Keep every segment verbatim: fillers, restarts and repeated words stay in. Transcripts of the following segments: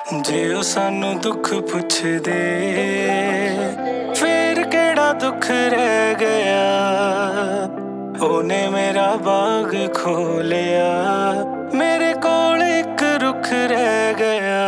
जे ओ सानू दुख पुछदे फिर केड़ा दुख रह गया। ओने मेरा बाग खोलिया, मेरे कोल एक रुख रह गया।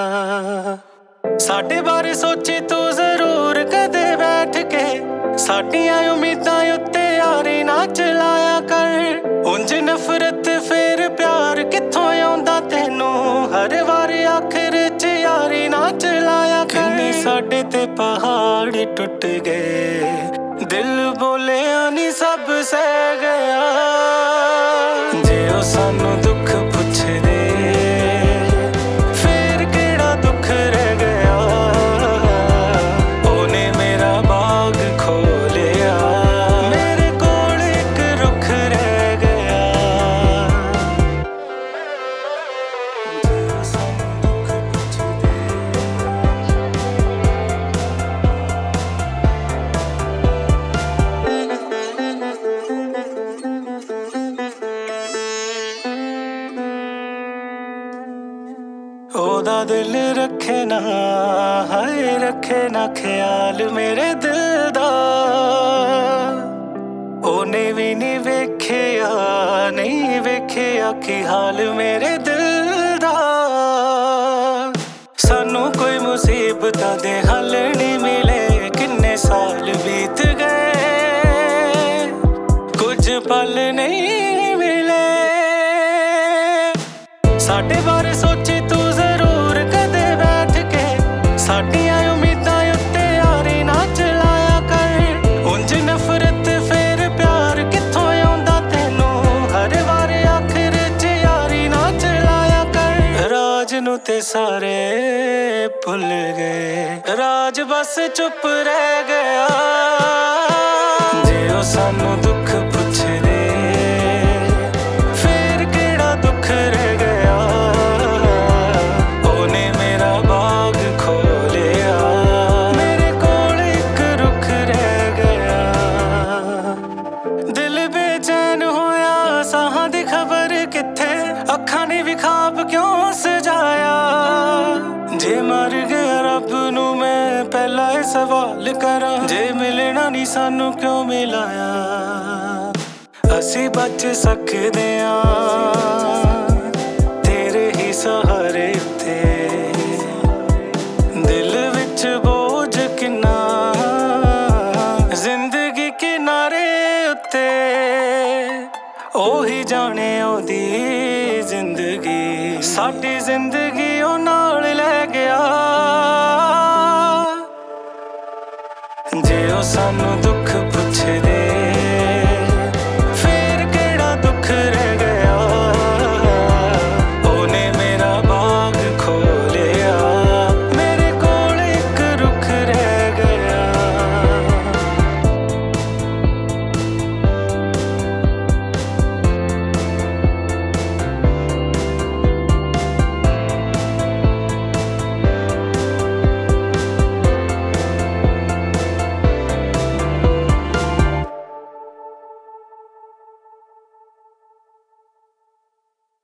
साडे बारे सोची तू जरूर कदे बैठ के, साडियां उम्मीदां उत्ते यारी ना चलाया कर। उंज नफरत फिर प्यार कित्थों आउंदा तैनू, हर वार आखिर च यारी ना चलाया कर। किन्ने साडे ते पहाड़ टुट गए, दिल बोलिया नी सब सह गया। जे ओ सानू दुख पुछदे फिर केड़ा दुख रह गया। ओने मेरा बाग खोलिया, मेरे कोल एक रुख रह गया। जे ओ सानू दुख पुछदे ओदा दिल रखे ना, हाय रखे ना ख्याल मेरे दिल दा। ओने भी नहीं वेखिया, नहीं वेखिया कि हाल मेरे दिल दा। सानू कोई मुसीबतां दे हल नहीं मिले, किन्ने साल बीत गए कुछ पल नहीं मिले। साडे बारे सोची तू जरूर कदे बैठ के, साडियां उम्मीदां उत्ते यारी ना चलाया कर। उंज नफरत फिर प्यार कित्थों आउंदा तैनू, हर वार आखिर च यारी ना चलाया कर। राज नू ते सारे भुल गए, राज बस चुप रह गया। जे ओ सानू दुख पुछदे फिर केड़ा दुख रह गया। ओने मेरा बाग खोलिया, मेरे कोल एक रुख रह गया। दिल बेचैन होया, साहां दी खबर कित्थे, अखां ने भी ख्वाब क्यों सजाया। जे मर गया रब नू मैं पहला ये सवाल करां, जे मिलना नहीं सानू क्यों मिलाया। असी बच सकदे आं तेरे ही सहारे उत्ते, दिल विच बोझ किन्ना जिंदगी किनारे उत्ते। ओही जाने ओदी जिंदगी, साडी जिंदगी ओ नाल लै गया। जे ओ सानू दुख पुछदे